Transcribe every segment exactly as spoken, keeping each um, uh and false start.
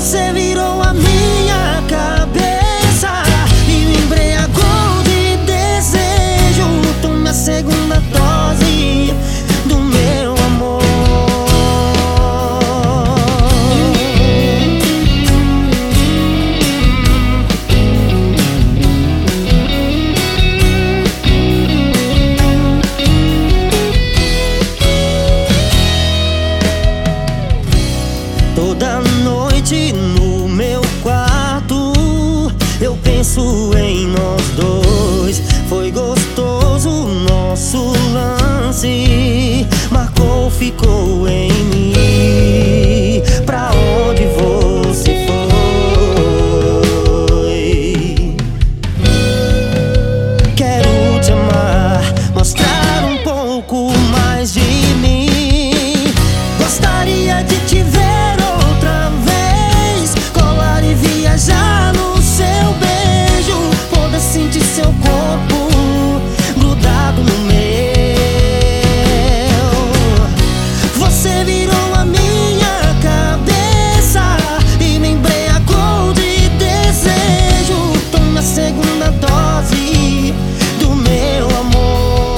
Você virou a minha cabeça e me embriagou de desejo. Tome a segunda dose do meu amor. Toda noite no meu quarto eu penso em nós dois. Foi gostoso o nosso lance, marcou, ficou em mim. Pra onde você foi? Quero te amar, mostrar um pouco mais de mim. Gostaria de te ver outra vez, colar e viajar no seu beijo, poder sentir seu corpo grudado no meu. Você virou a minha cabeça e me embriagou de desejo. Tome a segunda dose do meu amor.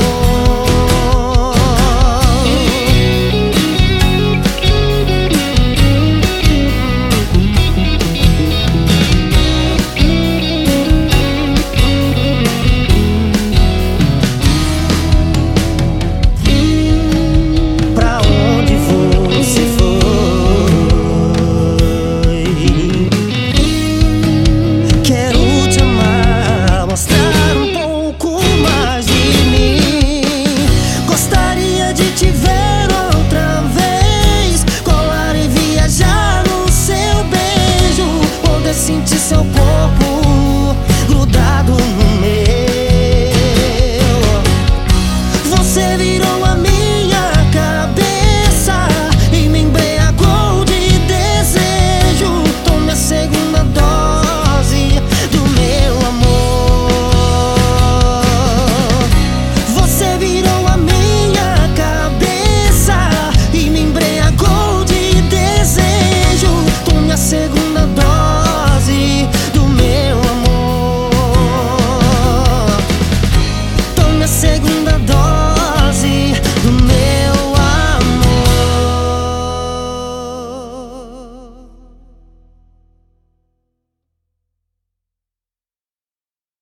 Pra onde você foi? Quero te amar, mostrar um pouco mais de mim. Gostaria de te ver outra vez, colar e viajar no seu beijo, poder sentir seu corpo